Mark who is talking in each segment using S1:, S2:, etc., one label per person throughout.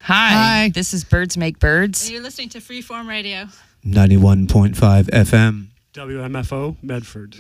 S1: Hi. This is Birds Make Birds.
S2: And you're listening to Freeform Radio.
S3: 91.5 FM.
S4: WMFO, Medford.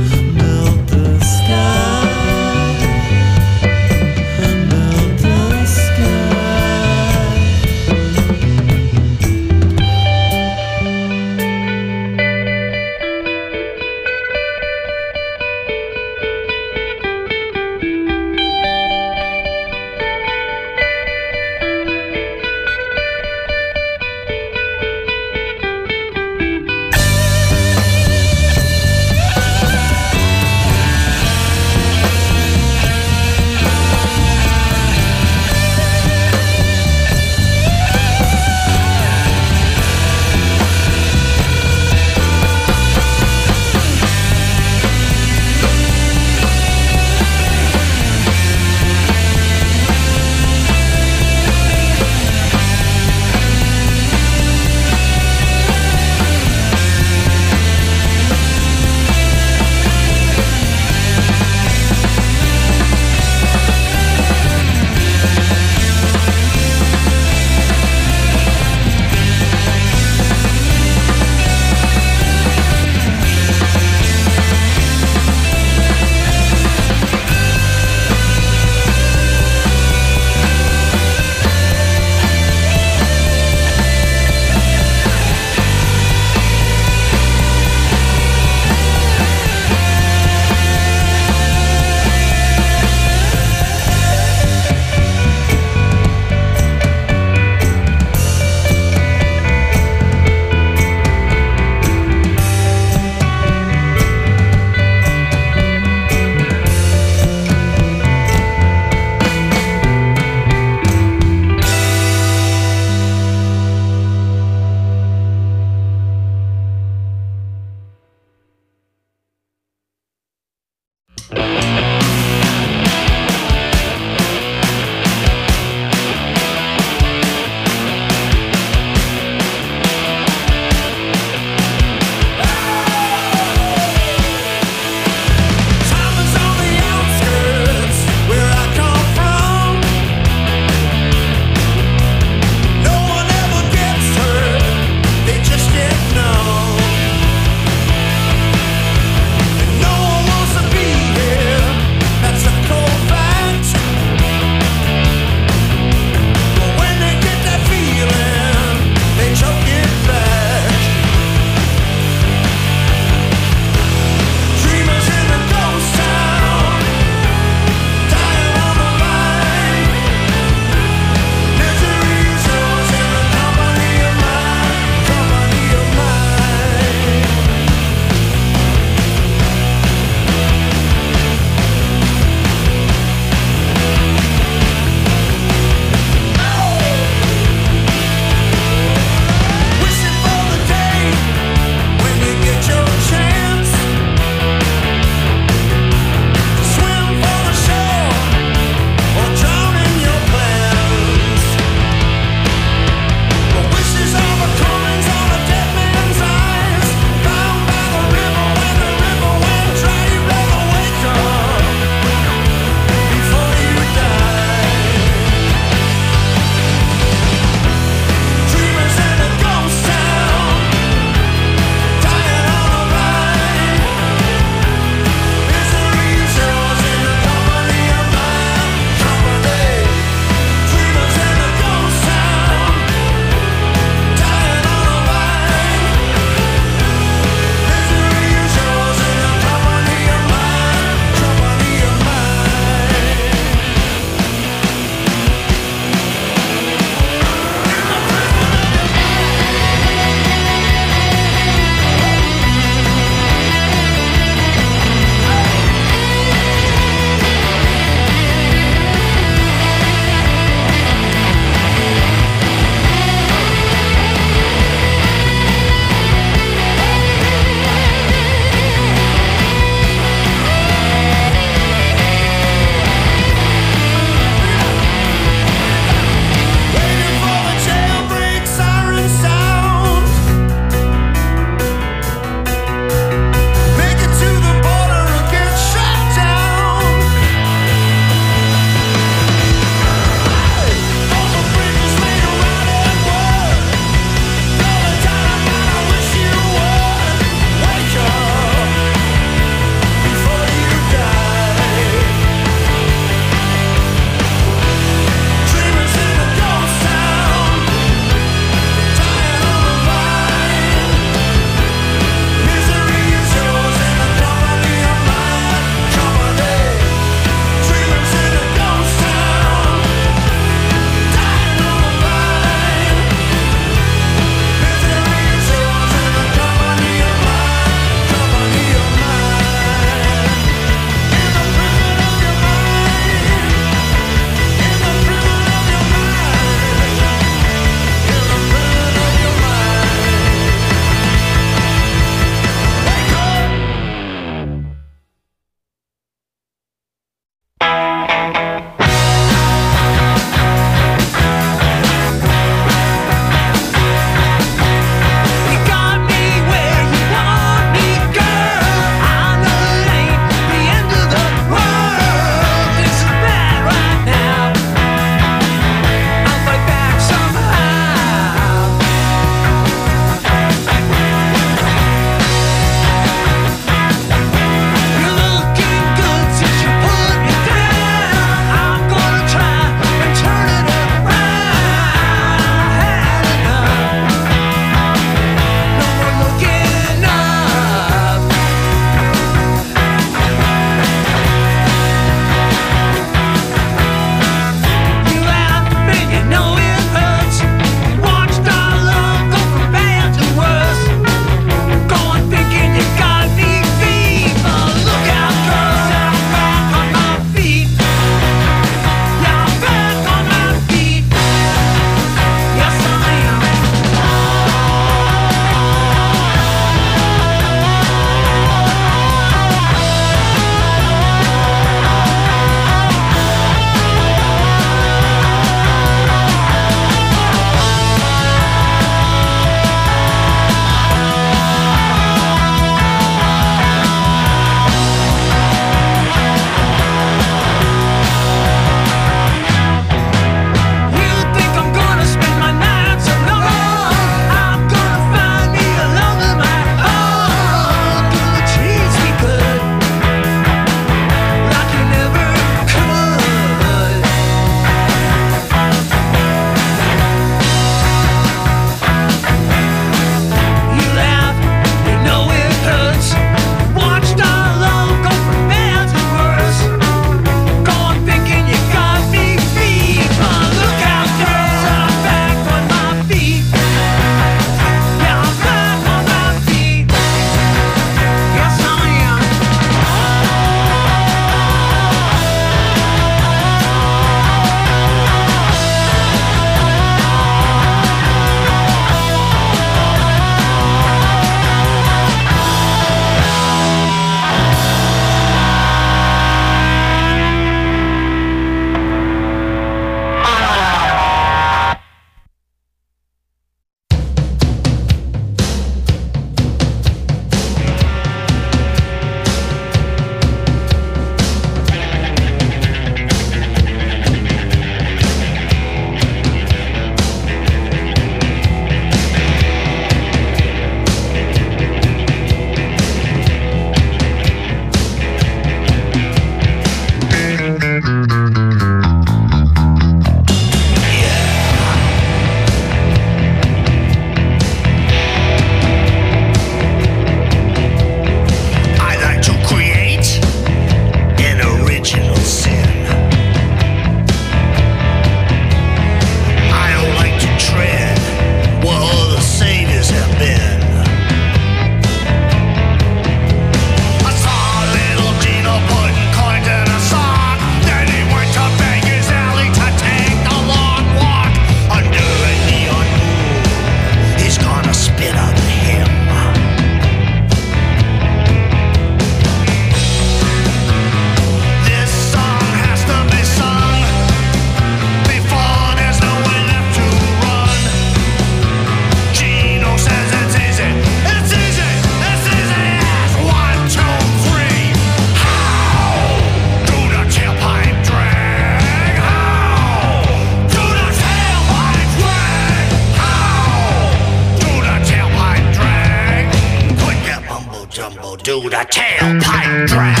S5: do the tailpipe drag.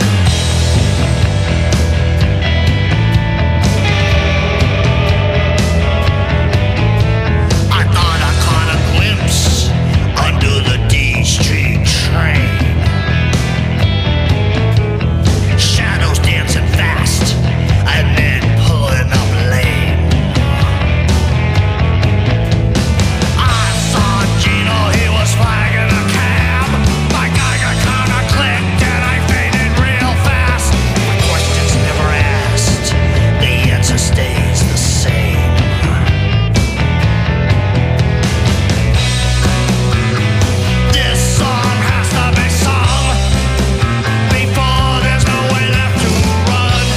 S5: I thought I caught a glimpse under the D Street train. Shadows dancing fast and then pulling up lane. I saw Gino, he was flagging a cab. My Geiger counter clicked and I faded real fast. My questions never asked, the answer stays the same. This song has to be sung before there's no way left to run.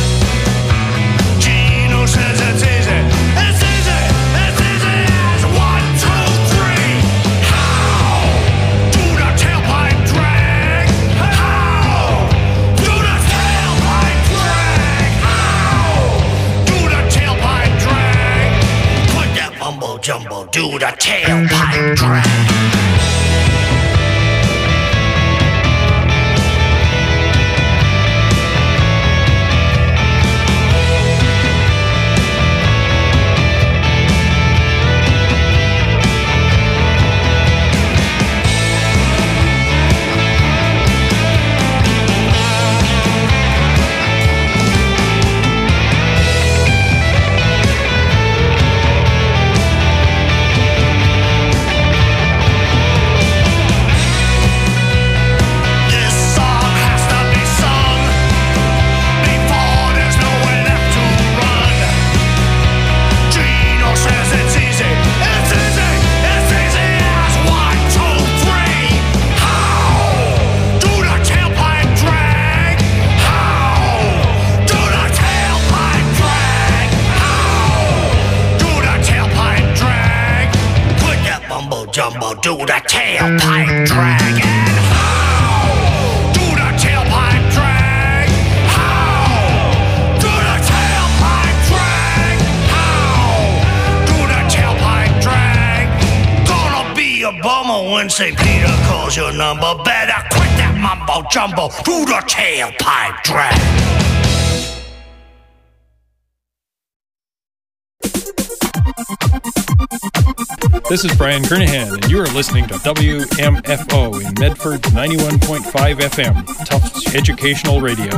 S5: Gino says it's easy. It's easy. It's easy as 1, 2, 3. How do the tailpipe drag? How do the tailpipe drag? How do the tailpipe drag? Put that mumbo jumbo, do the tailpipe drag. This song has to be sung before there's no way left to run. Gino says it's easy. It's easy. It's easy as 1, 2, 3. How do the tailpipe drag? How do the tailpipe drag? How do the tailpipe drag? Put that mumbo jumbo, do the tailpipe drag. And how do the tailpipe drag? How do the tailpipe drag? How do the tailpipe drag? Gonna be a bummer when St. Peter calls your number. Better quit that mumbo jumbo, do the tailpipe drag.
S6: This is Brian Kernahan, and you are listening to WMFO in Medford 91.5 FM, Tufts Educational Radio.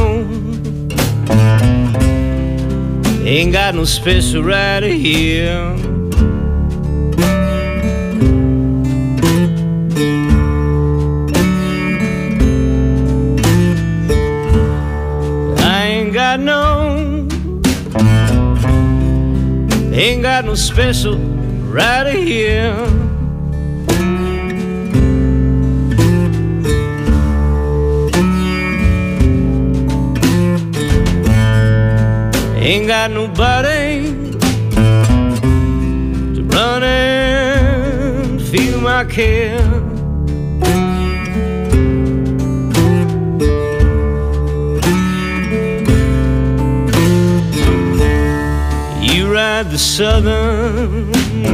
S7: no, ain't got no special right here. Ain't got no special right here. Ain't got nobody to run and feel my care. The southern,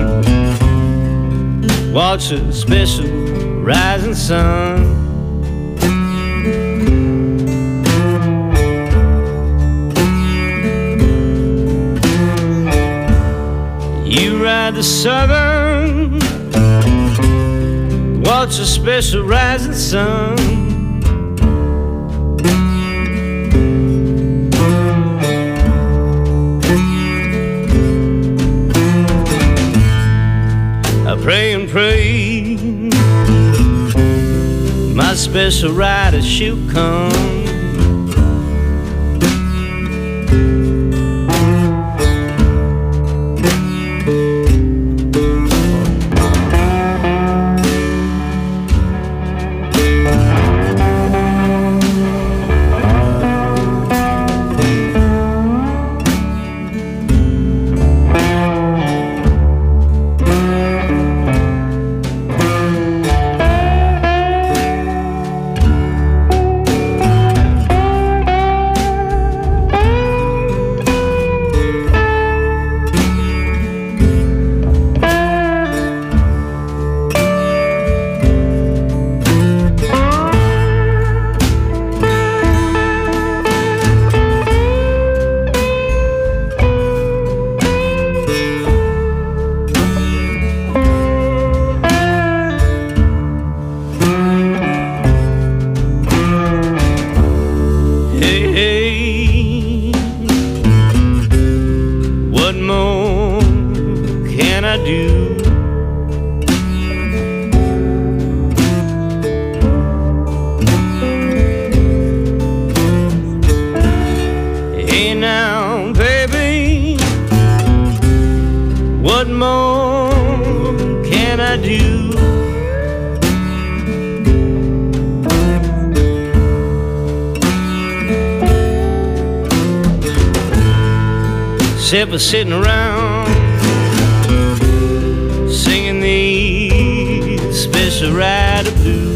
S7: watch a special rising sun. You ride the southern, watch a special rising sun. Pray and pray, my special rider, she'll come. Except for sitting around singing these special rider blues.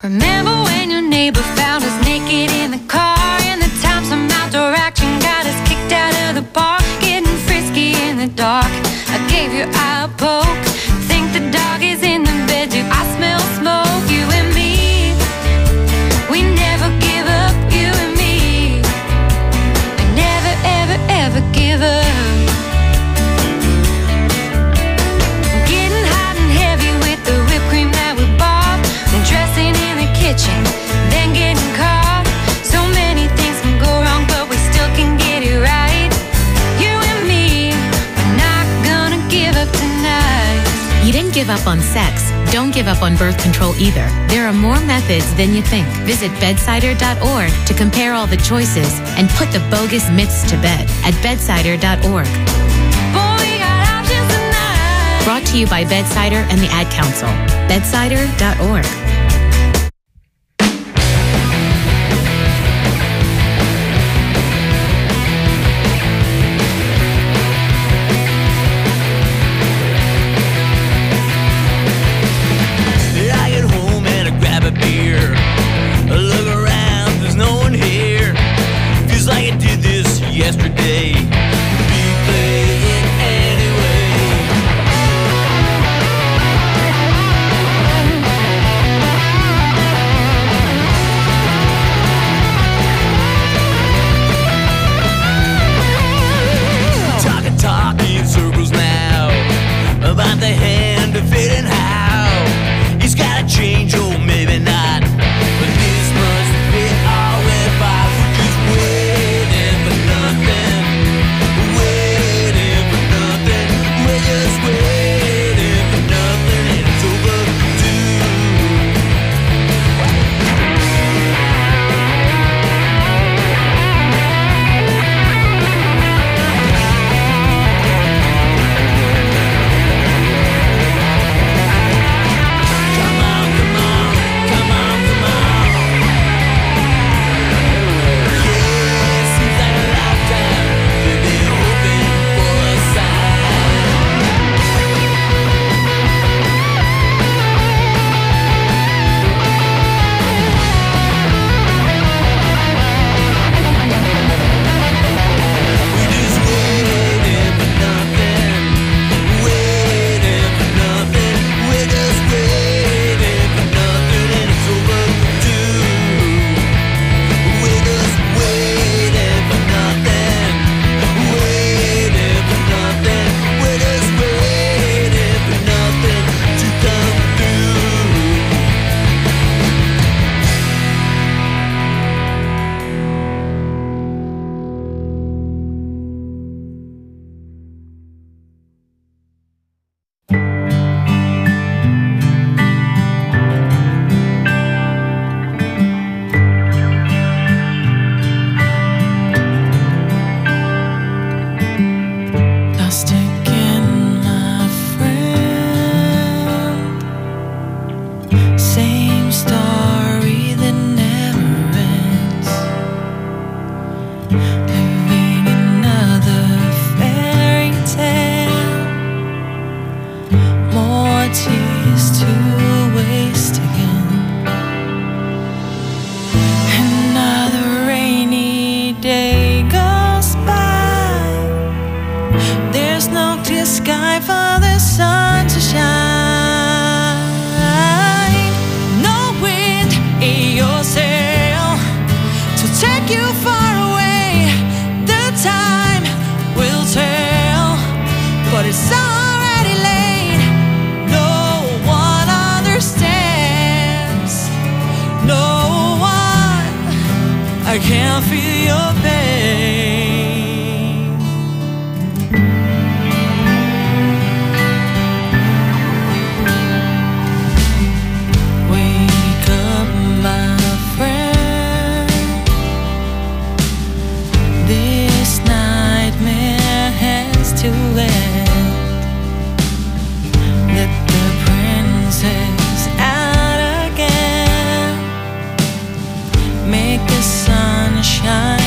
S8: Remember when your neighbor found us naked in the car, and the time some outdoor action got us kicked out of the park, getting frisky in the dark. I gave your eye a poke. Think the dog is in the bed too. I smell smoke. You and me, we never give up. You and me, we never ever ever give up. Getting hot and heavy with the whipped cream that we bought, and dressing in the kitchen, then getting caught. So many things can go wrong, but we still can get it right. You and me, we're not gonna give up tonight.
S9: You didn't give up on sex. Don't give up on birth control either. There are more methods than you think. Visit bedsider.org to compare all the choices and put the bogus myths to bed at bedsider.org.
S8: Boy, we got options tonight.
S9: Brought to you by Bedsider and the Ad Council. Bedsider.org.
S5: I get home and I grab a beer. I look around, there's no one here. Feels like I did this yesterday. Replay it anyway. Talk in circles now about the hand of fate and how he's gotta change, or maybe not. But this must be all we're about. We're just waiting for nothing, waiting for nothing. We're just waiting for nothing, and it's overdue. Come on, come on, come on, come on. Yeah, seems like a lifetime. We've been hoping for a sign. We're just waiting for nothing, waiting for nothing. We're just waiting for nothing, and it's overdue. We're just waiting for nothing, waiting for nothing. We're just waiting for nothing to come through.
S10: Lost again, my friend. Same story that never ends. Living another fairy tale. More tears to waste again. Another rainy day goes by. There's no clear sky for the sun to shine. No wind in your sail to take you far away. The time will tell, but it's already late. No one understands. No one. I can't feel your pain. Wake up, my friend. This nightmare has to end. Let the princess out again. Make the sun shine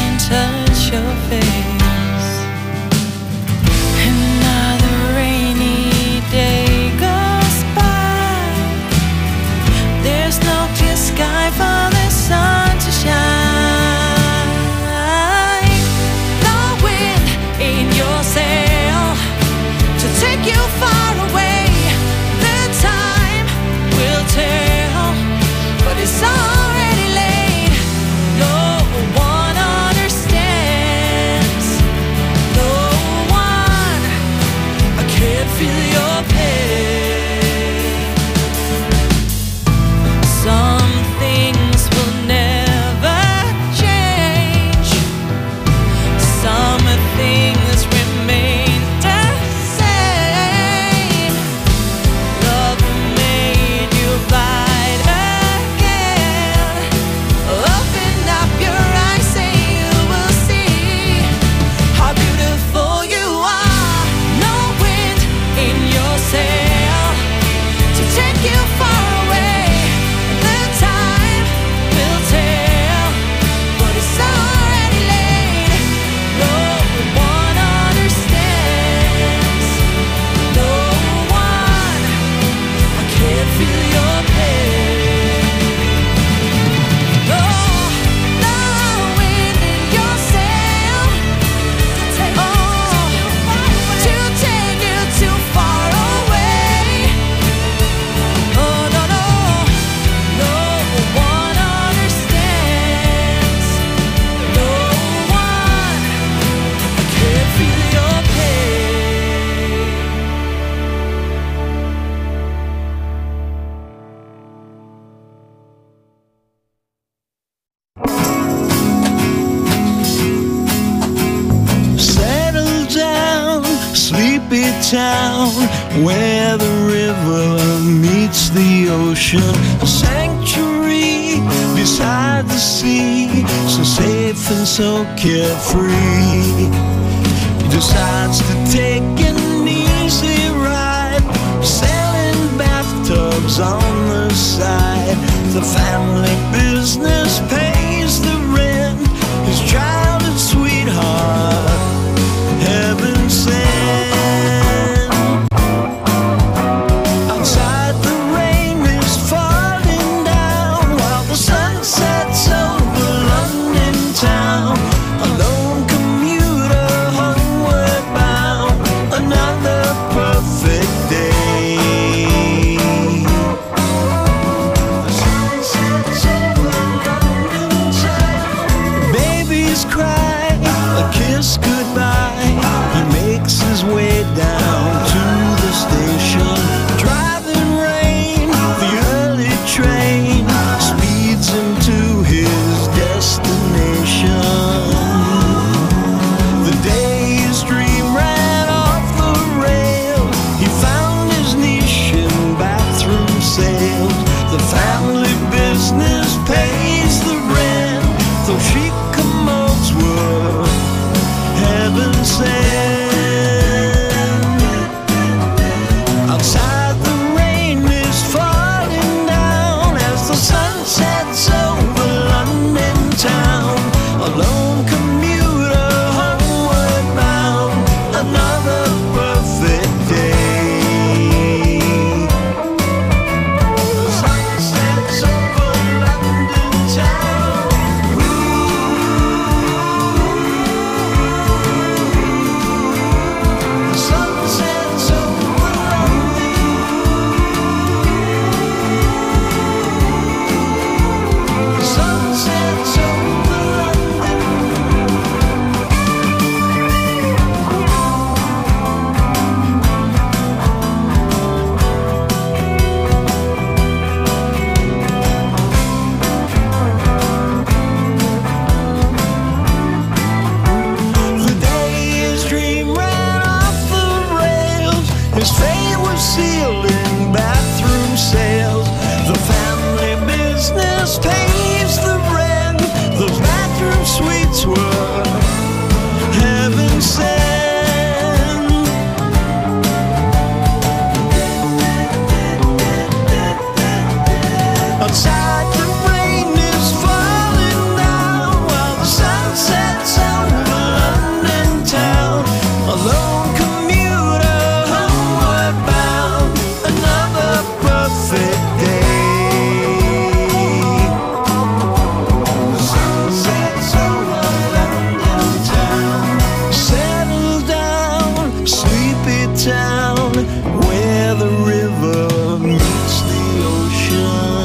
S11: town where the river meets the ocean. A sanctuary beside the sea, so safe and so carefree. He decides to take an easy ride, selling bathtubs on the side. The family business pays the rent, his childhood sweetheart, heaven sent. Outside the rain is falling down, while the sun sets over London town. A lone commuter homeward bound, another perfect day. The sun sets over London town. Babies cry, a kiss goodbye. He makes his way down to the station. Driving rain, the early train speeds him to his destination. The day's dream ran off the rails. He found his niche in bathroom sales. The family business pays the rent, though chic commodes were heaven sent. Outside the rain is falling down as the sun sets over London town. A lone commuter homeward bound, another perfect day. The sun sets over London town. The sun sets over London. The sun sets over London. The day's dream ran off the rails. His fate was sealed in bathroom sales. The family business pays the rent. Those bathroom suites were heaven sent. Outside the rain is falling down, while the sun sets over London town. A lone commuter homeward bound, another perfect day. The sun sets over London town. Settle down, sleepy town, where the river meets the ocean.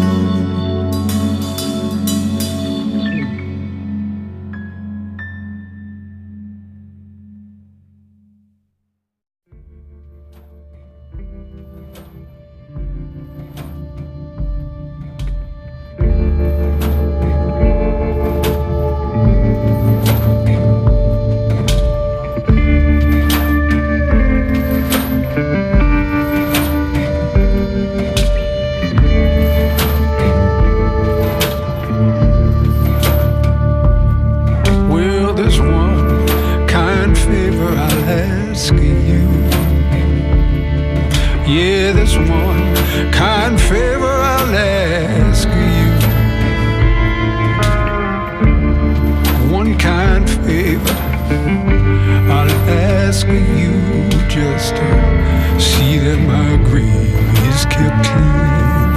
S12: Well, there's one kind favor I'll ask of you. Yeah, there's one kind favor I'll ask of you. One kind favor I'll ask of you, just to see that my grave is kept clean.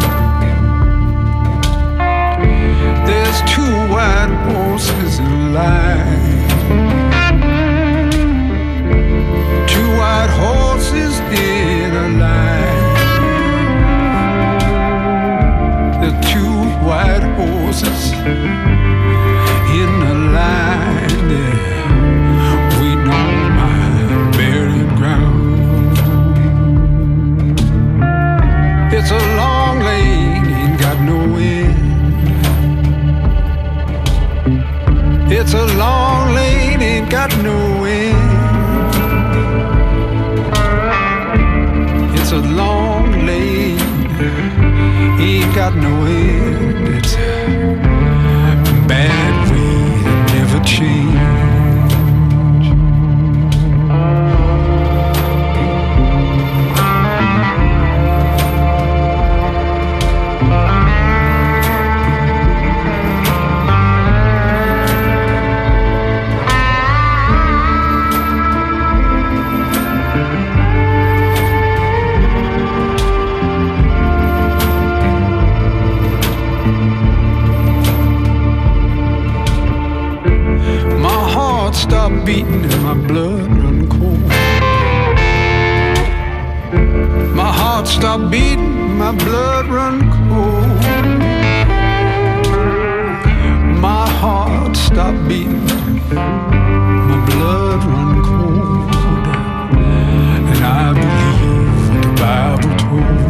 S12: There's two white horses in line. Two white horses in a line. The two white horses in a line, they're waiting on my burial ground. It's a long lane, ain't got no end. It's a long lane, ain't got no end. It's a long lane, ain't got no end. It's a bad way to never change. Stop beating and my blood run cold. My heart stopped beating, my blood run cold. My heart stopped beating, my blood run cold. And I believe what the Bible told.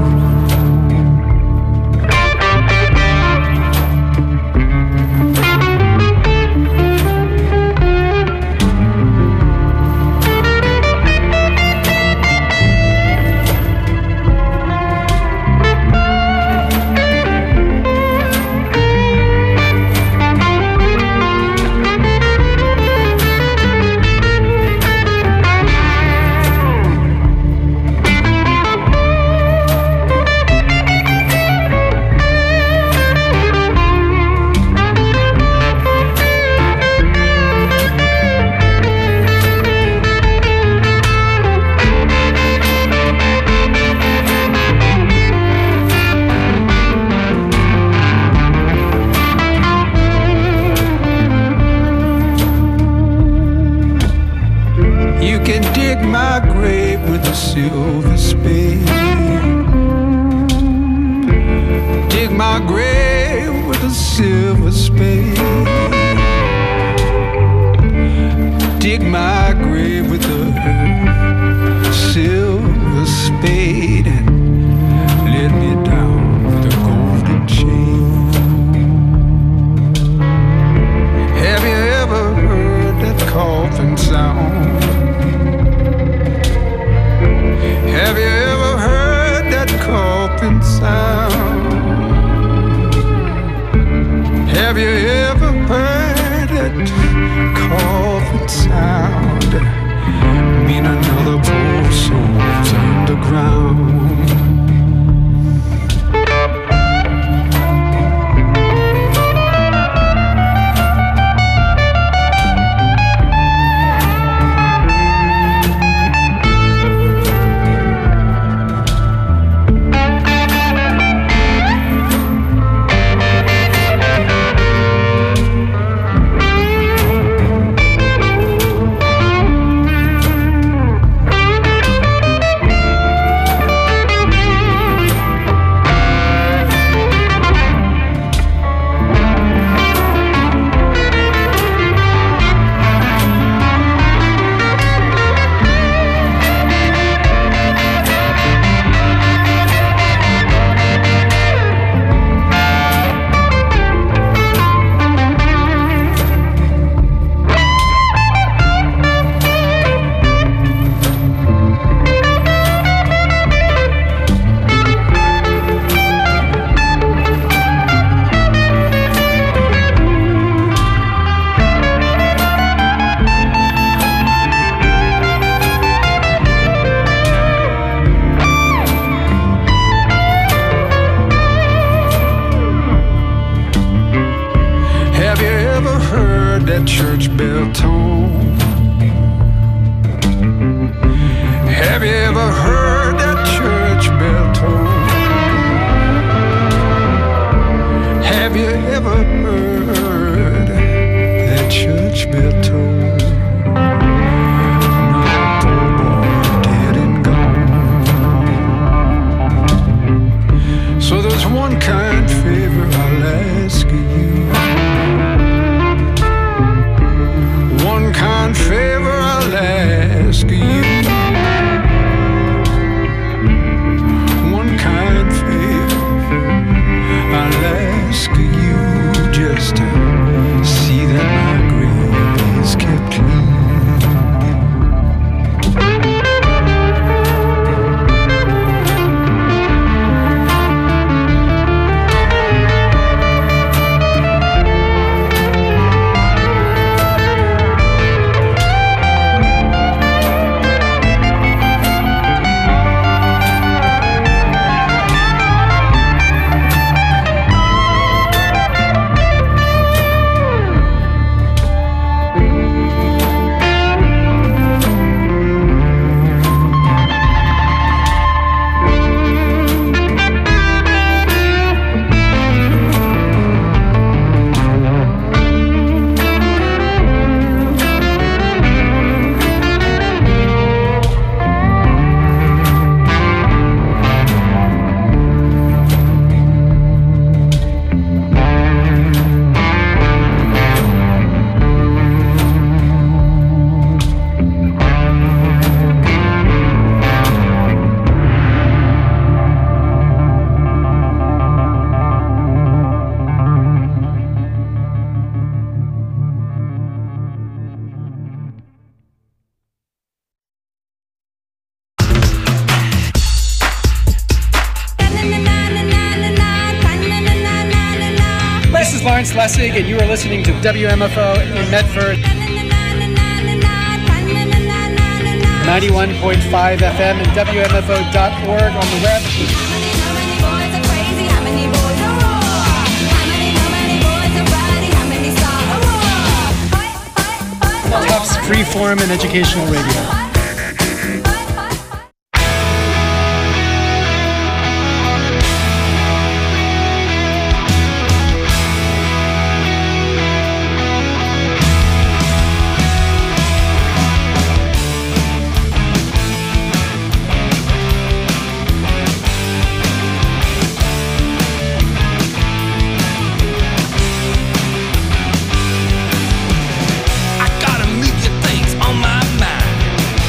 S12: Silver spade. Dig my grave with a silver spade. Dig my grave with a silver spade and let me down with a golden chain. Have you ever heard that coffin sound? Have you ever heard that coffin sound? Have you ever heard that coffin sound? Mean another poor soul's underground. Church bell tone. Have you ever heard that church bell tone? Have you ever heard that church bell tone? No, boy, dead and gone. So there's one kind favor I'll ask you. One kind favor I'll ask you. One kind favor I'll ask you. Just to see that my grave
S13: Lessig, and you are listening to WMFO in Medford. 91.5 FM and WMFO.org on the web. Tufts Freeform and Educational Radio.
S5: I got a million things on my mind.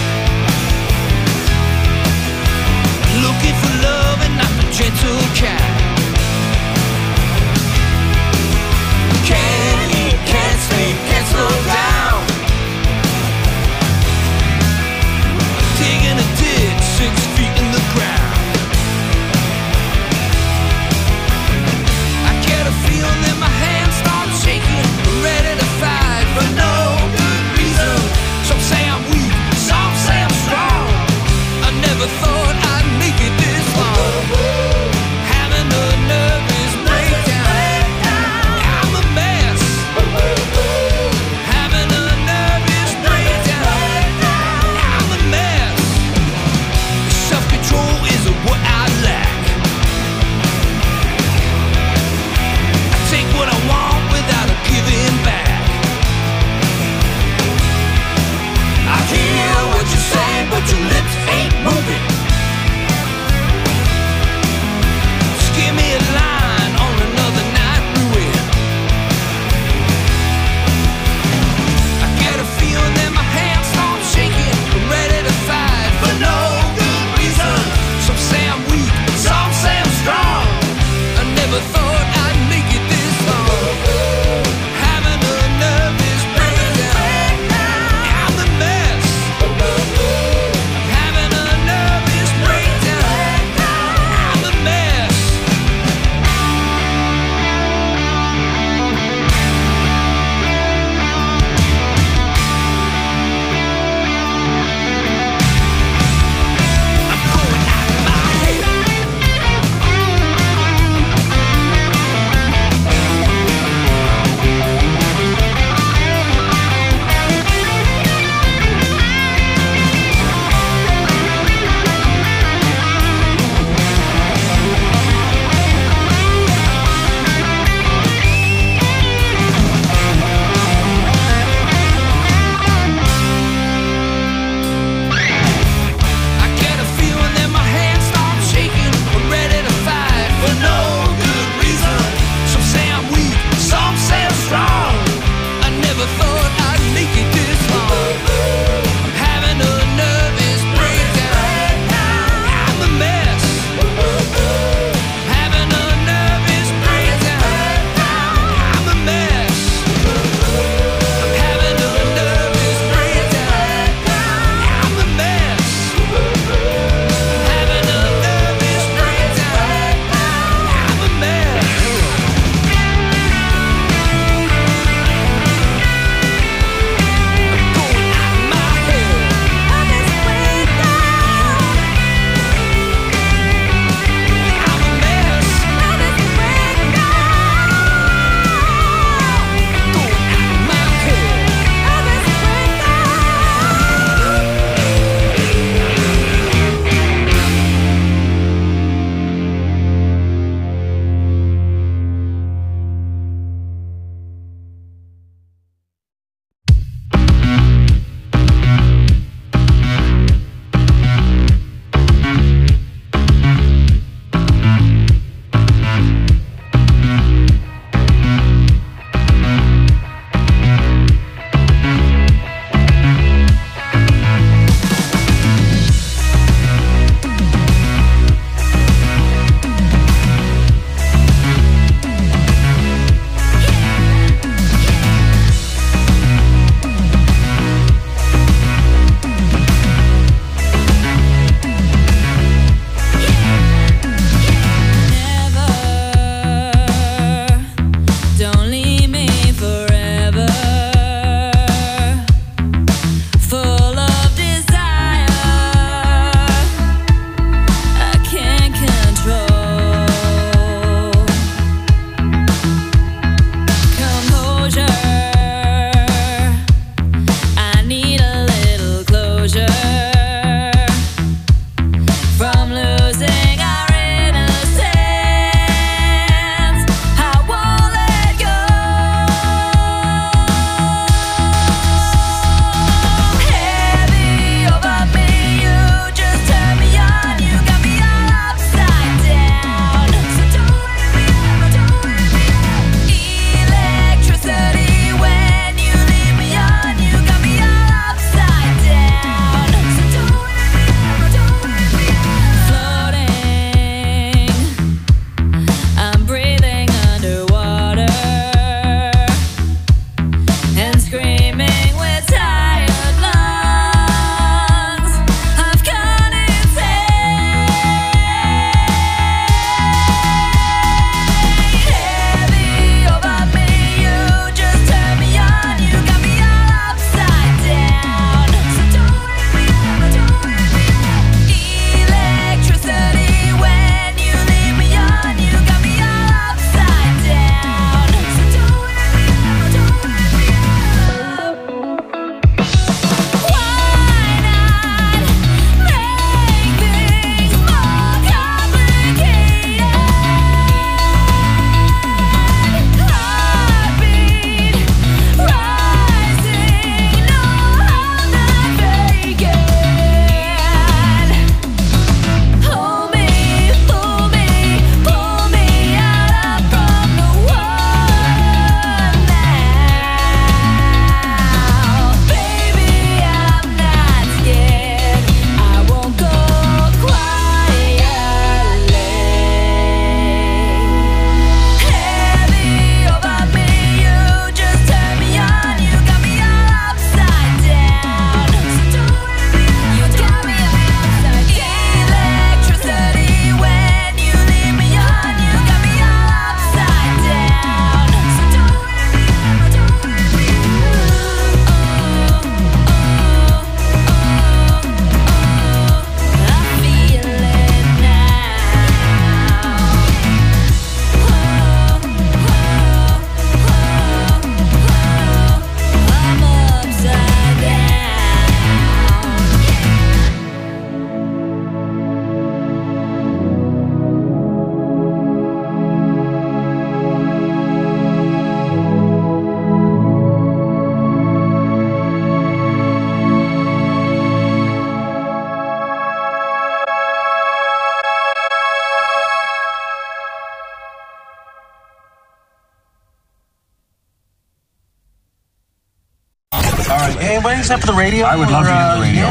S14: want to set up for the radio?
S15: I would love to do the radio.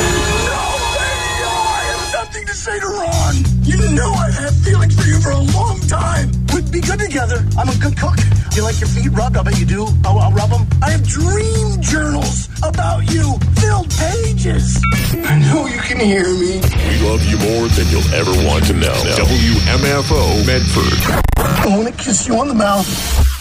S5: I have something to say to Ron. You know I've had feelings for you for a long time. We'd be good together. I'm a good cook. You like your feet rubbed? I bet you do. I'll rub them. I have dream journals about you. Filled pages. I know you can hear me.
S16: We love you more than you'll ever want to know. WMFO Medford.
S5: I want to kiss you on the mouth.